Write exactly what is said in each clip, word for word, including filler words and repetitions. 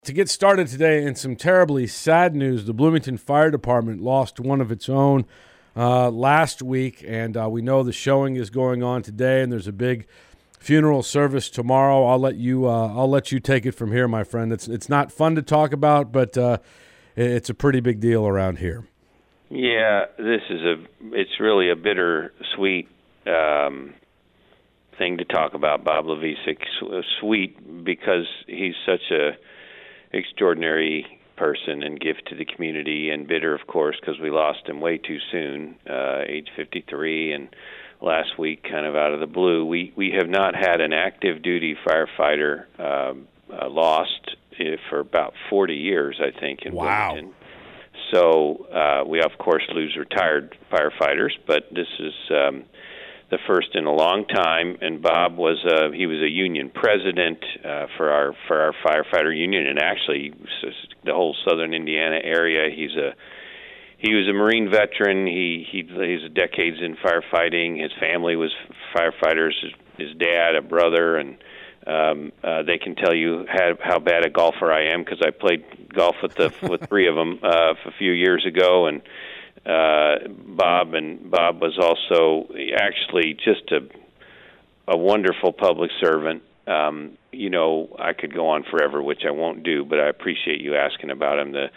To get started today in some terribly sad news, the Bloomington Fire Department lost one of its own uh, last week, and uh, we know the showing is going on today, and there's a big funeral service tomorrow. I'll let you uh, I'll let you take it from here, my friend. It's it's not fun to talk about, but uh, it's a pretty big deal around here. Yeah, this is a it's really a bittersweet um, thing to talk about, Bob Levicek. Sweet because he's such a extraordinary person and gift to the community, and bitter, of course, because we lost him way too soon, uh, age fifty-three, and last week, kind of out of the blue. We we have not had an active duty firefighter um, uh, lost for about forty years, I think, in wow. Bloomington. So uh, we, of course, lose retired firefighters, but this is um, the first in a long time. And Bob was a, he was a union president uh, for our for our firefighter union, and actually the whole southern Indiana area. He's a he was a Marine veteran. He he he's decades in firefighting. His family was firefighters. His, his dad, a brother, and um, uh, they can tell you how, how bad a golfer I am because I played golf with the with three of them uh, a few years ago, and. Uh, Bob and Bob was also actually just a a wonderful public servant. Um, you know, I could go on forever, which I won't do, but I appreciate you asking about him. The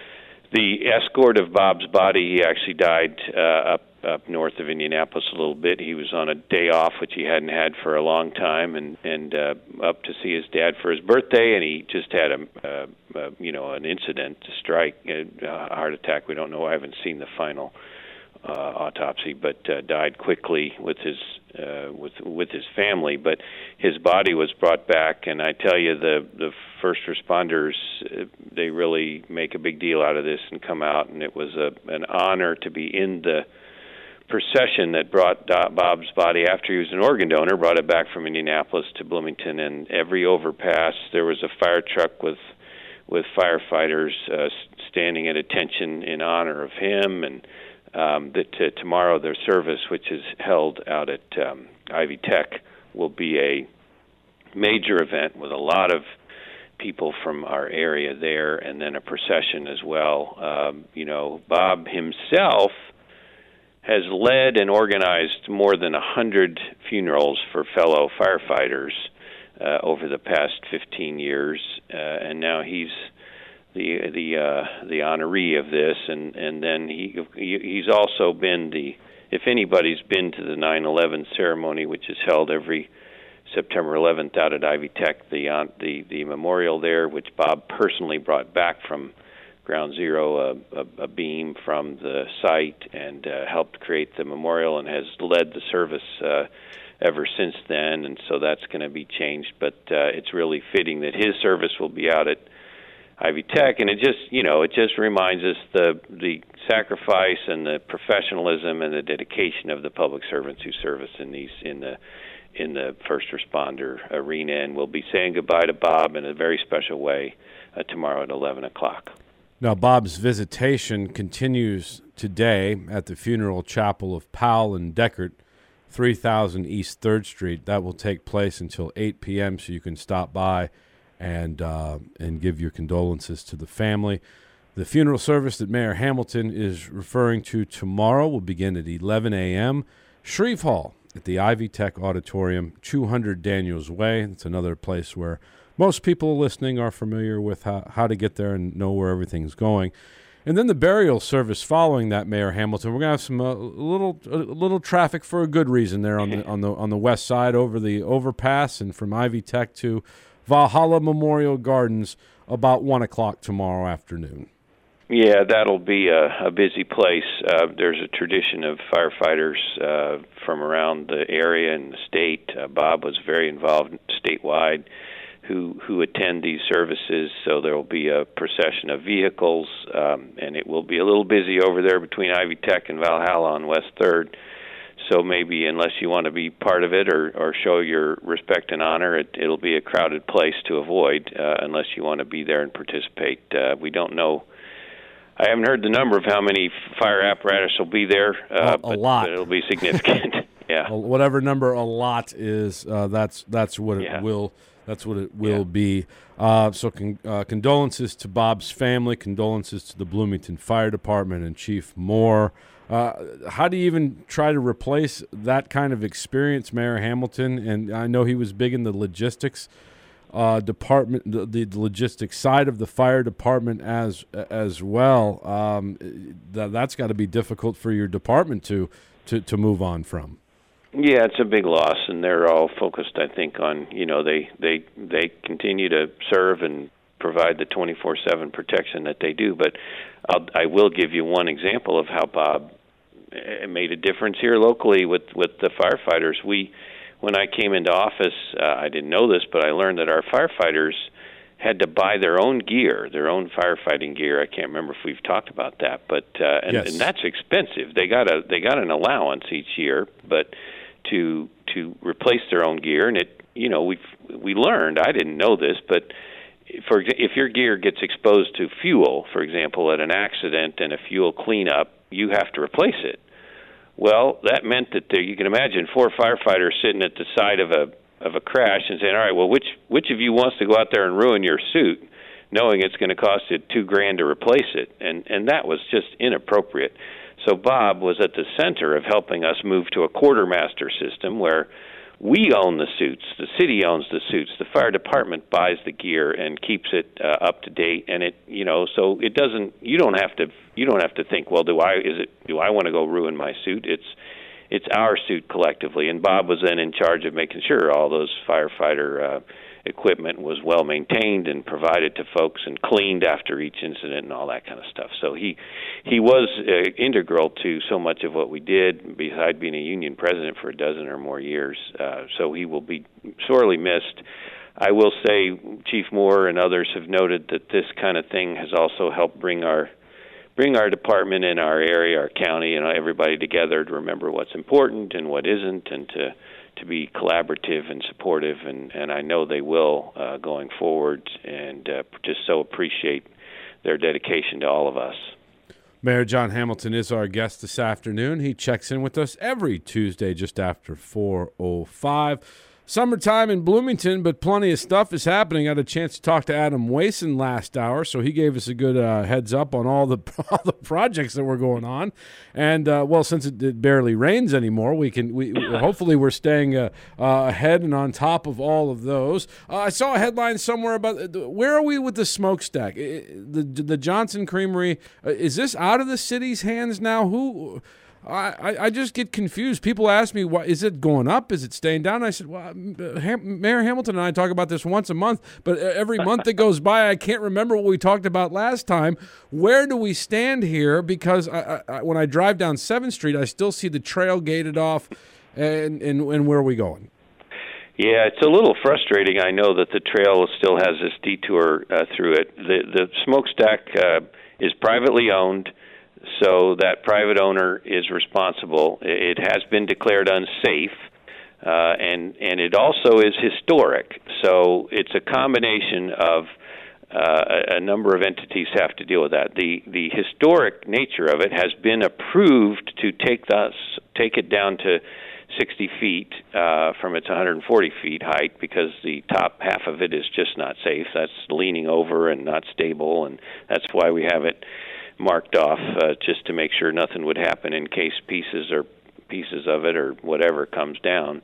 the escort of Bob's body, he actually died uh, up up north of Indianapolis a little bit. He was on a day off, which he hadn't had for a long time, and and uh, up to see his dad for his birthday, and he just had a, a, a you know an incident, a strike, a, a heart attack. We don't know. I haven't seen the final uh, autopsy, but uh, died quickly with his uh, with with his family. But his body was brought back, and I tell you, the the first responders uh, they really make a big deal out of this and come out, and it was a an honor to be in the procession that brought Bob's body after he was an organ donor, brought it back from Indianapolis to Bloomington, and every overpass there was a fire truck with with firefighters uh, standing at attention in honor of him. And um, that uh, tomorrow their service, which is held out at um, Ivy Tech, will be a major event with a lot of people from our area there, and then a procession as well. Um, you know, Bob himself has led and organized more than a hundred funerals for fellow firefighters uh, over the past fifteen years, uh, and now he's the the uh, the honoree of this. And, and then he he's also been the if anybody's been to the nine eleven ceremony, which is held every September eleventh out at Ivy Tech, the uh, the the memorial there, which Bob personally brought back from Ground Zero, a, a, a beam from the site, and uh, helped create the memorial and has led the service uh, ever since then, and so that's going to be changed. But uh, it's really fitting that his service will be out at Ivy Tech, and it just, you know, it just reminds us the the sacrifice and the professionalism and the dedication of the public servants who serve us in these in the in the first responder arena, and we'll be saying goodbye to Bob in a very special way uh, tomorrow at eleven o'clock. Now, Bob's visitation continues today at the Funeral Chapel of Powell and Deckert, three thousand East third Street. That will take place until eight p.m., so you can stop by and uh, and give your condolences to the family. The funeral service that Mayor Hamilton is referring to tomorrow will begin at eleven a.m. Shreve Hall at the Ivy Tech Auditorium, two hundred Daniels Way. It's another place where most people listening are familiar with how, how to get there and know where everything's going. And then the burial service following that, Mayor Hamilton. We're going to have some uh, little a little traffic for a good reason there on the on the on the west side over the overpass and from Ivy Tech to Valhalla Memorial Gardens about one o'clock tomorrow afternoon. Yeah, that'll be a, a busy place. Uh, there's a tradition of firefighters uh, from around the area and the state. Uh, Bob was very involved statewide. Who, who attend these services, so there will be a procession of vehicles, um, and it will be a little busy over there between Ivy Tech and Valhalla on West third. So maybe unless you want to be part of it or, or show your respect and honor, it, it'll be a crowded place to avoid uh, unless you want to be there and participate. Uh, we don't know. I haven't heard the number of how many fire apparatus will be there, uh, a, a but, lot. but it'll be significant. Yeah, whatever number a lot is, uh, that's that's what it yeah. will. That's what it will yeah. be. Uh, so con- uh, condolences to Bob's family, condolences to the Bloomington Fire Department and Chief Moore. Uh, how do you even try to replace that kind of experience, Mayor Hamilton? And I know he was big in the logistics uh, department, the, the logistics side of the fire department as as well. Um, that, that's got to be difficult for your department to, to, to move on from. Yeah, it's a big loss, and they're all focused, I think, on, you know, they they they continue to serve and provide the twenty-four seven protection that they do. But I'll, I will give you one example of how Bob made a difference here locally with with the firefighters. We, when I came into office, uh, I didn't know this, but I learned that our firefighters had to buy their own gear, their own firefighting gear. I can't remember if we've talked about that, but uh, and, yes. and that's expensive. They got a they got an allowance each year, but to to replace their own gear, and it you know we we learned. I didn't know this, but for if your gear gets exposed to fuel, for example, at an accident and a fuel cleanup, you have to replace it. Well, that meant that there, you can imagine four firefighters sitting at the side of a of a crash and saying, "All right, well, which which of you wants to go out there and ruin your suit, knowing it's going to cost you two grand to replace it?" And and that was just inappropriate. So Bob was at the center of helping us move to a quartermaster system where we own the suits, the city owns the suits, the fire department buys the gear and keeps it uh, up to date, and it you know so it doesn't you don't have to you don't have to think, well, do I is it do I want to go ruin my suit? It's it's our suit collectively, and Bob was then in charge of making sure all those firefighter uh, equipment was well maintained and provided to folks and cleaned after each incident and all that kind of stuff. So he he was uh, integral to so much of what we did, besides being a union president for a dozen or more years. Uh, so he will be sorely missed. I will say Chief Moore and others have noted that this kind of thing has also helped bring our bring our department in our area, our county, and everybody together to remember what's important and what isn't, and to to be collaborative and supportive, and, and I know they will uh, going forward, and uh, just so appreciate their dedication to all of us. Mayor John Hamilton is our guest this afternoon. He checks in with us every Tuesday just after four oh five. Summertime in Bloomington, but plenty of stuff is happening. I had a chance to talk to Adam Wason last hour, so he gave us a good uh, heads up on all the all the projects that were going on. And uh, well, since it, it barely rains anymore, we can we hopefully we're staying uh, uh, ahead and on top of all of those. Uh, I saw a headline somewhere about uh, where are we with the smokestack? The the Johnson Creamery, uh, is this out of the city's hands now? Who? I, I just get confused. People ask me, "What is it going up? Is it staying down?" I said, "Well, Ham- Mayor Hamilton and I talk about this once a month, but every month that goes by, I can't remember what we talked about last time. Where do we stand here? Because I, I, when I drive down seventh Street, I still see the trail gated off, and and, and where are we going?" Yeah, it's a little frustrating. I know that the trail still has this detour uh, through it. The the smokestack uh, is privately owned. So that private owner is responsible. It has been declared unsafe, uh, and and it also is historic. So it's a combination of uh, a, a number of entities have to deal with that. The the historic nature of it has been approved to take us take it down to sixty feet uh, from its one hundred forty feet height, because the top half of it is just not safe. That's leaning over and not stable, and that's why we have it marked off, uh, just to make sure nothing would happen in case pieces or pieces of it or whatever comes down.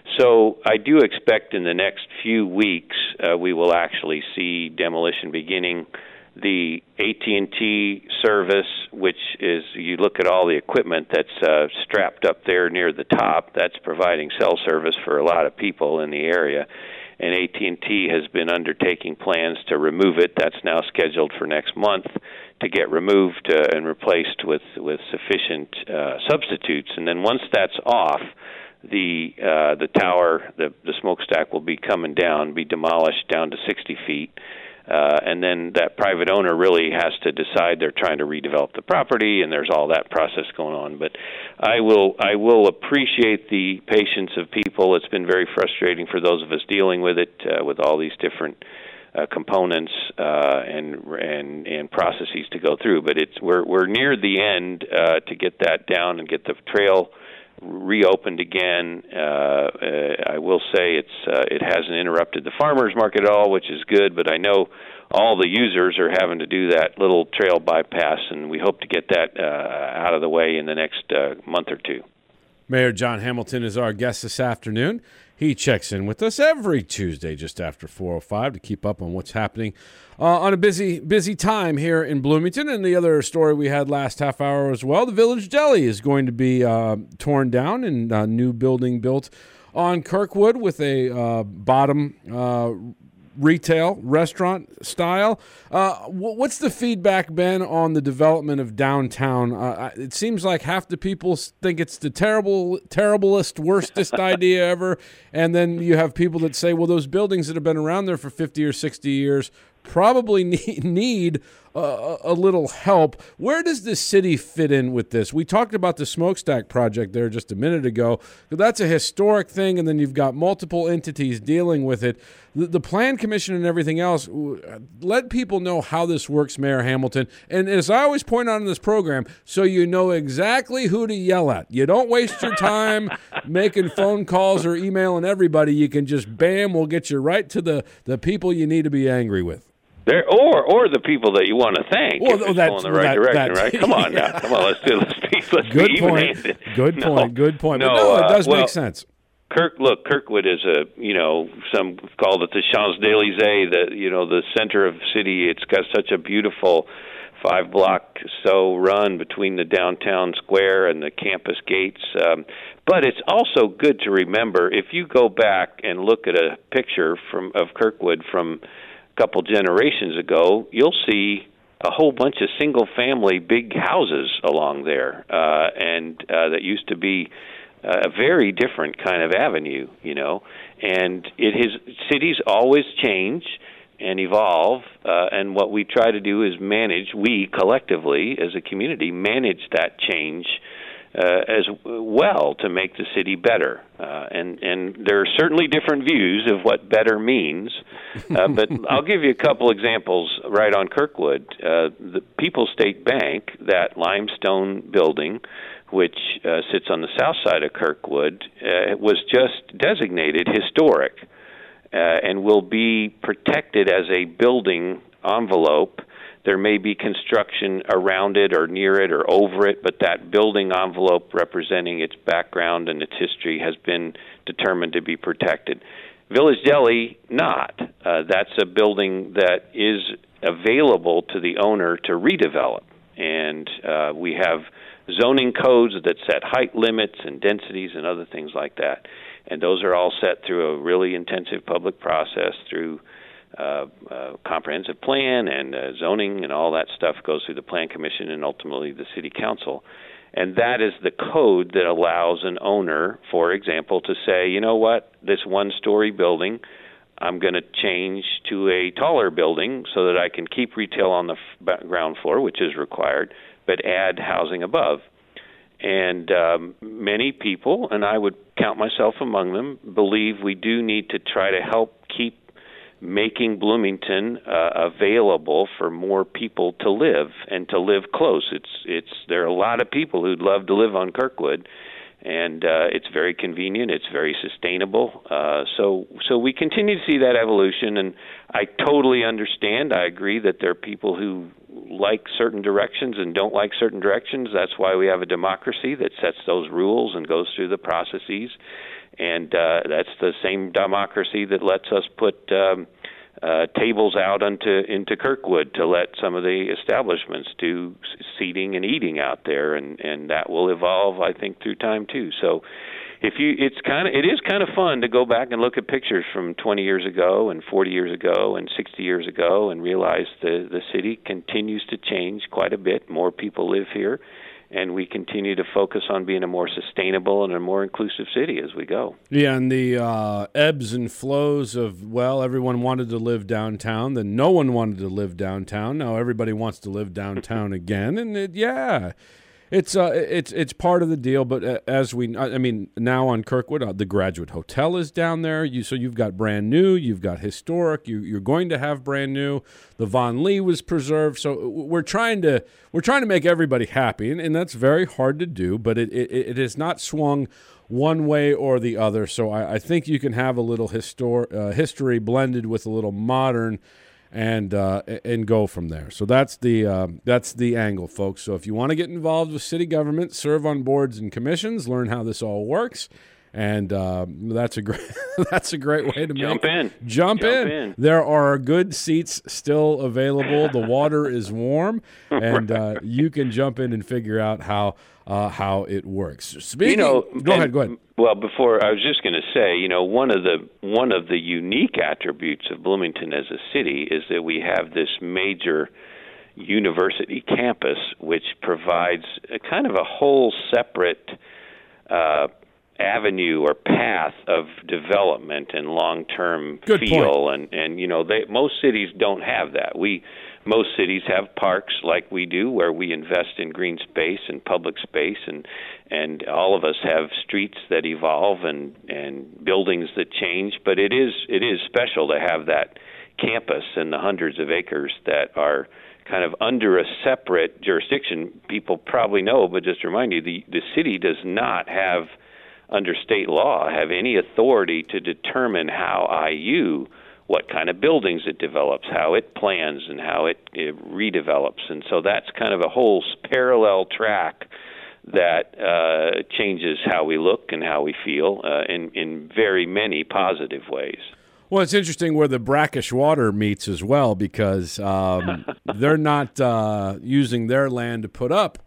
So I do expect in the next few weeks uh, we will actually see demolition beginning. The A T and T service, which is, you look at all the equipment that's uh, strapped up there near the top, that's providing cell service for a lot of people in the area. And A T and T has been undertaking plans to remove it. That's now scheduled for next month to get removed uh, and replaced with, with sufficient uh, substitutes. And then once that's off, the uh, the tower, the, the smokestack will be coming down, be demolished down to sixty feet. Uh, and then that private owner really has to decide. They're trying to redevelop the property, and there's all that process going on. But I will I will appreciate the patience of people. It's been very frustrating for those of us dealing with it, uh, with all these different uh, components uh, and and and processes to go through. But it's we're we're near the end uh, to get that down and get the trail reopened again. Uh, uh, I will say it's uh, it hasn't interrupted the farmers market at all, which is good. But I know all the users are having to do that little trail bypass, and we hope to get that uh, out of the way in the next uh, month or two. Mayor John Hamilton is our guest this afternoon. He checks in with us every Tuesday just after four oh five to keep up on what's happening uh, on a busy busy time here in Bloomington. And the other story we had last half hour as well, the Village Deli is going to be uh, torn down and a new building built on Kirkwood with a uh, bottom uh retail, restaurant style. Uh, what's the feedback been on the development of downtown? Uh, it seems like half the people think it's the terrible, terriblest, worstest idea ever. And then you have people that say, well, those buildings that have been around there for fifty or sixty years probably need, need uh, a little help. Where does the city fit in with this? We talked about the smokestack project there just a minute ago. That's a historic thing, and then you've got multiple entities dealing with it. The, the Plan Commission and everything else, let people know how this works, Mayor Hamilton. And as I always point out in this program, so you know exactly who to yell at. You don't waste your time making phone calls or emailing everybody. You can just, bam, we'll get you right to the, the people you need to be angry with. There, or or the people that you want to thank. Well, if it's that, going in the right that, direction, that, right? Come on yeah. now, come on. Let's do. Let's be. Let's good be point. even-handed. Good no, point. Good point. No, but no, it does uh, well, make sense. Kirk, look, Kirkwood is a, you know, some call it the Champs-Élysées, the, you know, the center of the city. It's got such a beautiful five-block so run between the downtown square and the campus gates. Um, but it's also good to remember, if you go back and look at a picture from of Kirkwood from a couple generations ago, you'll see a whole bunch of single-family big houses along there, uh, and uh, that used to be a very different kind of avenue, you know. And it has cities always change and evolve, uh, and what we try to do is manage, we collectively as a community, manage that change uh, as well to make the city better. Uh, and, and there are certainly different views of what better means, uh, but I'll give you a couple examples right on Kirkwood. Uh, the People's State Bank, that limestone building, which uh, sits on the south side of Kirkwood, uh, was just designated historic uh, and will be protected as a building envelope. There may be construction around it or near it or over it, but that building envelope representing its background and its history has been determined to be protected. Village Deli, not. Uh, that's a building that is available to the owner to redevelop, and uh, we have zoning codes that set height limits and densities and other things like that. And those are all set through a really intensive public process through uh, uh, comprehensive plan and uh, zoning, and all that stuff goes through the Plan Commission and ultimately the City Council. And that is the code that allows an owner, for example, to say, you know what, this one-story building, I'm going to change to a taller building so that I can keep retail on the f- ground floor, which is required, but add housing above. And um, many people, and I would count myself among them, believe we do need to try to help keep making Bloomington uh, available for more people to live and to live close. It's it's there are a lot of people who'd love to live on Kirkwood, and uh, it's very convenient. It's very sustainable. Uh, so so we continue to see that evolution, and I totally understand. I agree that there are people who like certain directions and don't like certain directions. That's why we have a democracy that sets those rules and goes through the processes. And uh, that's the same democracy that lets us put um, uh, tables out into, into Kirkwood to let some of the establishments do seating and eating out there, and, and that will evolve, I think, through time too. So, if you, it's kind of, it is kind of fun to go back and look at pictures from twenty years ago and forty years ago and sixty years ago and realize the the city continues to change quite a bit. More people live here, and we continue to focus on being a more sustainable and a more inclusive city as we go. Yeah, and the uh, ebbs and flows of, well, everyone wanted to live downtown, then no one wanted to live downtown. Now everybody wants to live downtown again, and it, yeah, It's uh, it's it's part of the deal, but uh, as we, I mean, now on Kirkwood, uh, the Graduate Hotel is down there. You so you've got brand new, you've got historic. You you're going to have brand new. The Von Lee was preserved, so we're trying to we're trying to make everybody happy, and, and that's very hard to do. But it it, it has not swung one way or the other. So I, I think you can have a little histor- uh, history blended with a little modern. And uh, and go from there. So that's the uh, that's the angle, folks. So if you want to get involved with city government, serve on boards and commissions, learn how this all works, and uh, that's a great that's a great way to jump make in. Jump, jump in. in. There are good seats still available. The water is warm, and uh, you can jump in and figure out how uh, how it works. Speaking, you know, go and, ahead. Go ahead. Well, before I was just going to say, you know, one of the one of the unique attributes of Bloomington as a city is that we have this major university campus, which provides a kind of a whole separate uh, avenue or path of development and long-term Good feel. point. And and you know, they, most cities don't have that. We Most cities have parks like we do, where we invest in green space and public space, and and all of us have streets that evolve and, and buildings that change. But it is it is special to have that campus and the hundreds of acres that are kind of under a separate jurisdiction. People probably know, but just to remind you, the, the city does not have, under state law, have any authority to determine how I U, what kind of buildings it develops, how it plans, and how it, it redevelops. And so that's kind of a whole parallel track that uh, changes how we look and how we feel uh, in, in very many positive ways. Well, it's interesting where the brackish water meets as well, because um, they're not uh, using their land to put up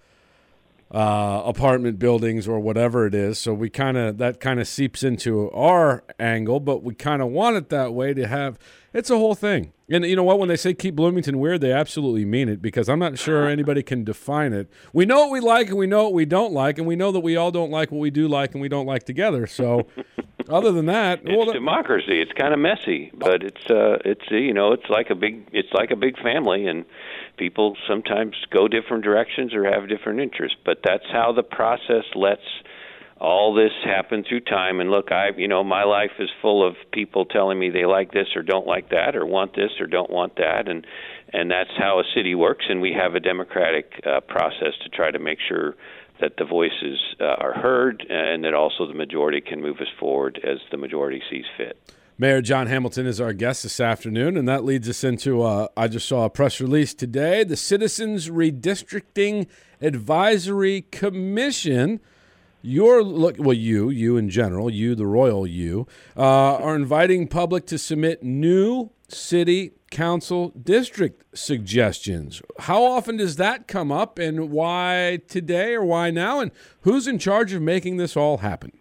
uh, apartment buildings or whatever it is. So we kind of that kind of seeps into our angle, but we kind of want it that way to have. It's a whole thing. And you know what? When they say keep Bloomington weird, they absolutely mean it, because I'm not sure anybody can define it. We know what we like and we know what we don't like, and we know that we all don't like what we do like and we don't like together. So other than that, it's well, democracy. It's kind of messy, but it's uh, it's uh, you know, it's like a big it's like a big family, and people sometimes go different directions or have different interests. But that's how the process lets all this happen through time. And look, I you know, my life is full of people telling me they like this or don't like that, or want this or don't want that, and and that's how a city works. And we have a democratic uh, process to try to make sure that the voices uh, are heard, and that also the majority can move us forward as the majority sees fit. Mayor John Hamilton is our guest this afternoon, and that leads us into, uh, I just saw a press release today, the Citizens Redistricting Advisory Commission. You're look well, you, you in general, you, the royal you, uh, are inviting public to submit new city council district suggestions. How often does that come up, and why today or why now, and who's in charge of making this all happen?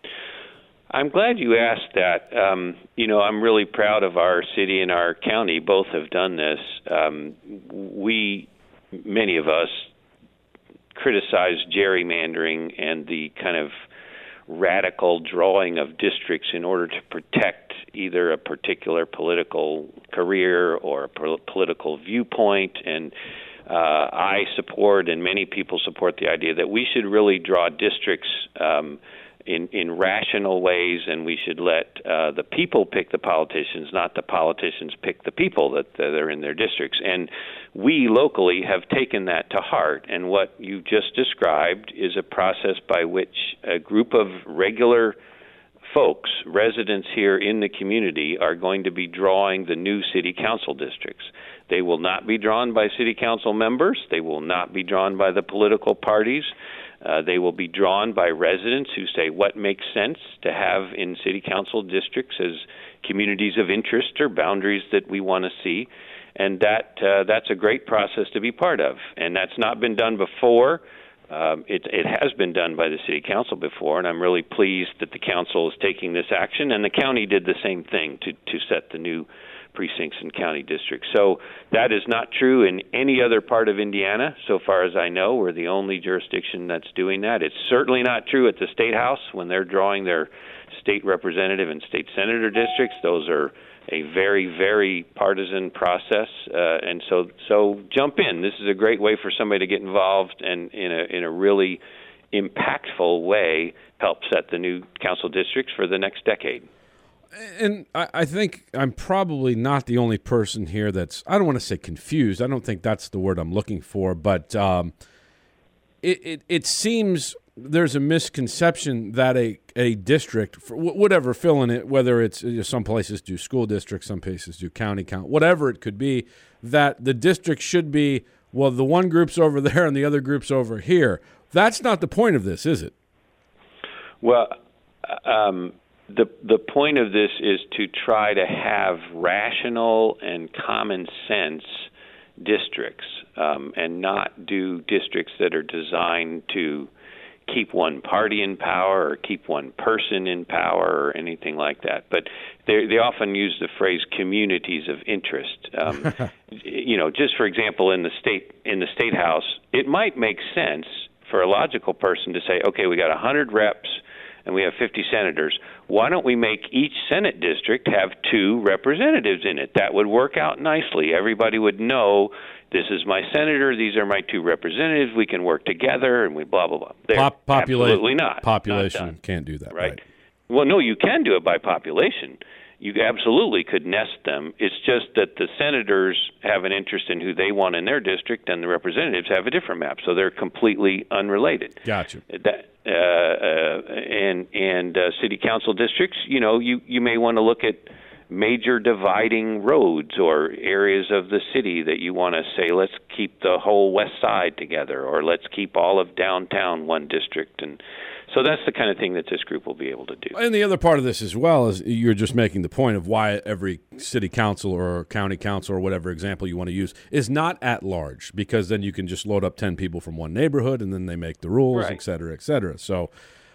I'm glad you asked that. Um, you know, I'm really proud of our city and our county. Both have done this. Um, we, many of us, criticize gerrymandering and the kind of radical drawing of districts in order to protect either a particular political career or a po- political viewpoint. And uh, I support, and many people support, the idea that we should really draw districts um, in, in rational ways, and we should let uh, the people pick the politicians, not the politicians pick the people that, that are in their districts. And we locally have taken that to heart, and what you just described is a process by which a group of regular folks, residents here in the community, are going to be drawing the new city council districts. They will not be drawn by city council members. They will not be drawn by the political parties. Uh, they will be drawn by residents who say what makes sense to have in city council districts as communities of interest or boundaries that we want to see. And that uh, that's a great process to be part of. And that's not been done before. Um, it, it has been done by the city council before, and I'm really pleased that the council is taking this action. And the county did the same thing to, to set the new precincts and county districts. So that is not true in any other part of Indiana. So far as I know, we're the only jurisdiction that's doing that. It's certainly not true at the State House when they're drawing their state representative and state senator districts. Those are a very, very partisan process, uh, and so so jump in. This is a great way for somebody to get involved and in a in a really impactful way help set the new council districts for the next decade. And I, I think I'm probably not the only person here that's, I don't want to say confused. I don't think that's the word I'm looking for, but um, it, it it seems there's a misconception that a, a district, for whatever, fill in it, whether it's, you know, some places do school districts, some places do county count, whatever it could be, that the district should be, well, the one group's over there and the other group's over here. That's not the point of this, is it? Well, um, the the point of this is to try to have rational and common sense districts, um, and not do districts that are designed to keep one party in power or keep one person in power or anything like that. But they they often use the phrase communities of interest. Um, you know, just for example, in the state in the state house, it might make sense for a logical person to say, okay, we got one hundred reps and we have fifty senators. Why don't we make each Senate district have two representatives in it? That would work out nicely. Everybody would know, this is my senator, these are my two representatives, we can work together, and we blah, blah, blah. Pop- popula- absolutely not. Population not can't do that, right? right? Well, no, you can do it by population. You absolutely could nest them. It's just that the senators have an interest in who they want in their district, and the representatives have a different map, so they're completely unrelated. Gotcha. That, uh, uh, and and uh, city council districts, you know, you, you may want to look at major dividing roads or areas of the city that you want to say, let's keep the whole west side together, or let's keep all of downtown one district. And so that's the kind of thing that this group will be able to do. And the other part of this as well is you're just making the point of why every city council or county council or whatever example you want to use is not at large, because then you can just load up ten people from one neighborhood and then they make the rules, right. et cetera, et cetera. So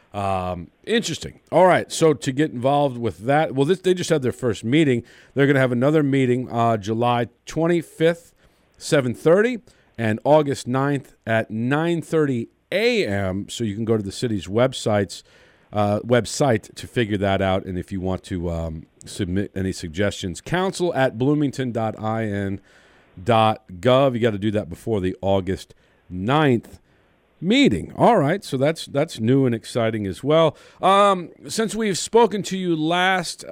um, interesting. All right. So to get involved with that, well, this, they just had their first meeting. They're going to have another meeting uh, July twenty-fifth, seven thirty, and August ninth at nine thirty a m So you can go to the city's websites uh, website to figure that out. And if you want to um, submit any suggestions, council at bloomington dot i n dot gov. You got to do that before the August ninth meeting. All right, so that's that's new and exciting as well. Um, since we've spoken to you last,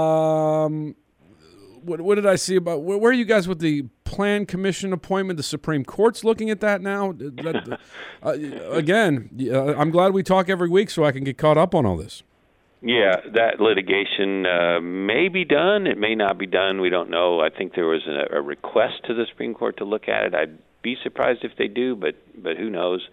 um, what, what did I see about where, where are you guys with the Plan Commission appointment? The Supreme Court's looking at that now. That, uh, again, uh, I'm glad we talk every week so I can get caught up on all this. Yeah, that litigation uh, may be done. It may not be done. We don't know. I think there was a, a request to the Supreme Court to look at it. I'd be surprised if they do, but but who knows?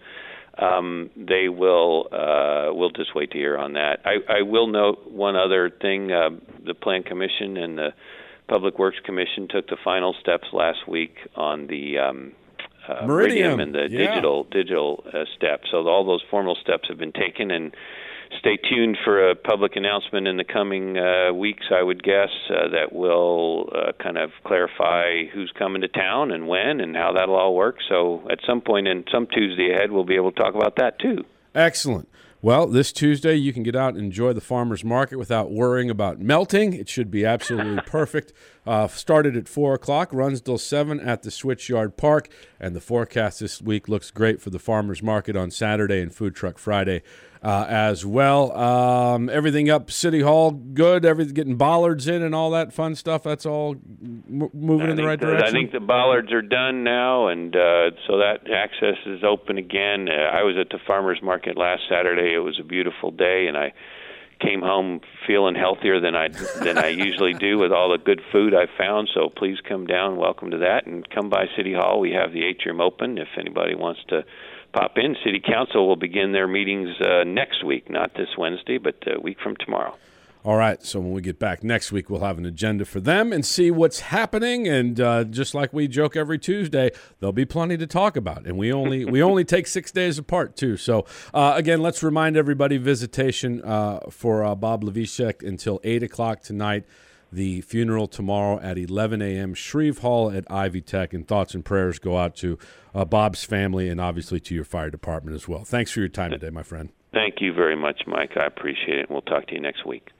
Um, they will. Uh, we'll just wait to hear on that. I, I will note one other thing. Uh, the Plan Commission and the Public Works Commission took the final steps last week on the um, uh, Meridian and the yeah. digital digital uh, steps. So all those formal steps have been taken, and stay tuned for a public announcement in the coming uh, weeks, I would guess, uh, that will uh, kind of clarify who's coming to town and when and how that'll all work. So at some point in some Tuesday ahead, we'll be able to talk about that too. Excellent. Well, this Tuesday you can get out and enjoy the farmers market without worrying about melting. It should be absolutely perfect. Uh, started at four o'clock, runs till seven at the Switchyard Park, and the forecast this week looks great for the farmers market on Saturday and Food Truck Friday uh, as well. Um, everything up City Hall, good. Everything getting bollards in and all that fun stuff. That's all m- moving I in the right the, direction. I think the bollards are done now, and uh, so that access is open again. Uh, I was at the farmers market last Saturday. It was a beautiful day, and I came home feeling healthier than I than I usually do with all the good food I found. So please come down, welcome to that, and come by City Hall. We have the atrium open if anybody wants to pop in. City Council will begin their meetings uh, next week, not this Wednesday, but a week from tomorrow. All right, so when we get back next week, we'll have an agenda for them and see what's happening. And uh, just like we joke every Tuesday, there'll be plenty to talk about. And we only we only take six days apart, too. So, uh, again, let's remind everybody, visitation uh, for uh, Bob Levicek until eight o'clock tonight. The funeral tomorrow at eleven a.m. Shreve Hall at Ivy Tech. And thoughts and prayers go out to uh, Bob's family and obviously to your fire department as well. Thanks for your time today, my friend. Thank you very much, Mike. I appreciate it. And we'll talk to you next week.